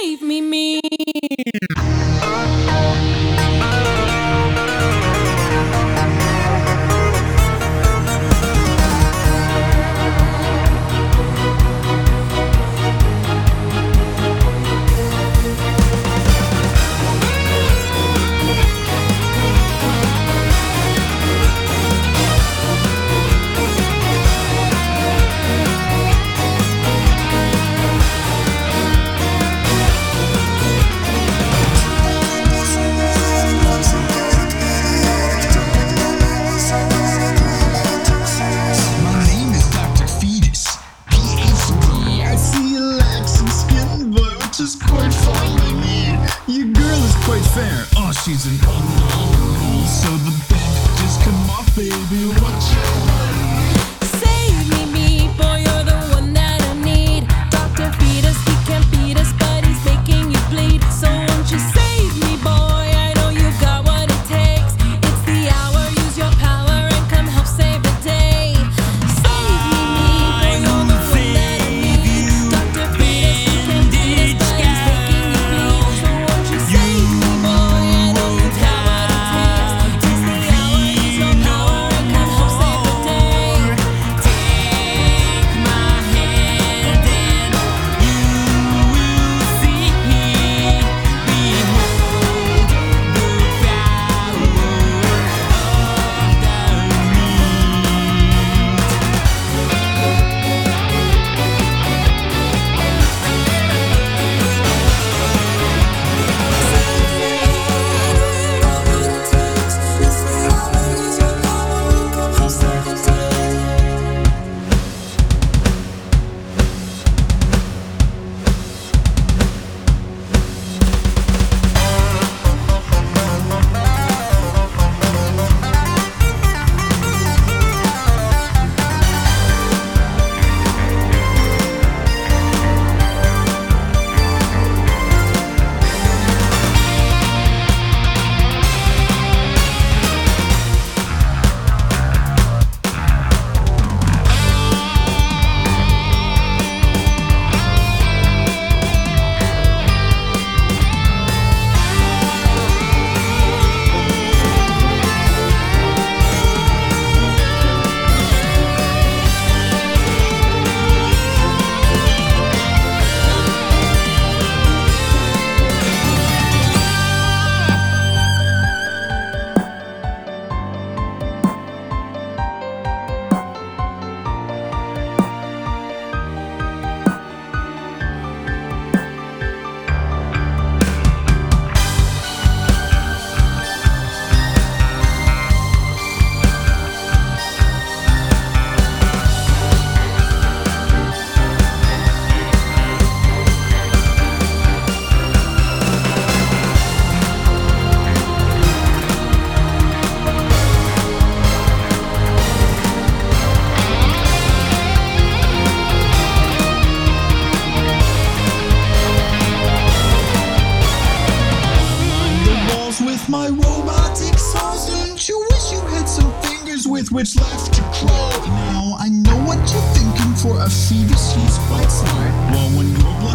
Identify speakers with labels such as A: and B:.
A: save me.
B: Fair. Oh, she's an unknown. So the bandages come off, baby. Watch out.
A: Save me, boy, you're the one that I need. Dr. Fetus, he can't beat us, but he's making you bleed. So won't you save me, boy? I know you got what it takes. It's the hour, use your power and come help save the day. Save me, boy, you're the one that I need. Dr. Fetus, he can't beat us, but he's making you bleed. So won't you save me?
B: With my robotic sauce, don't you wish you had some fingers with which left to crawl? Now I know what you're thinking. For a fetus, he's quite smart. Well, when you're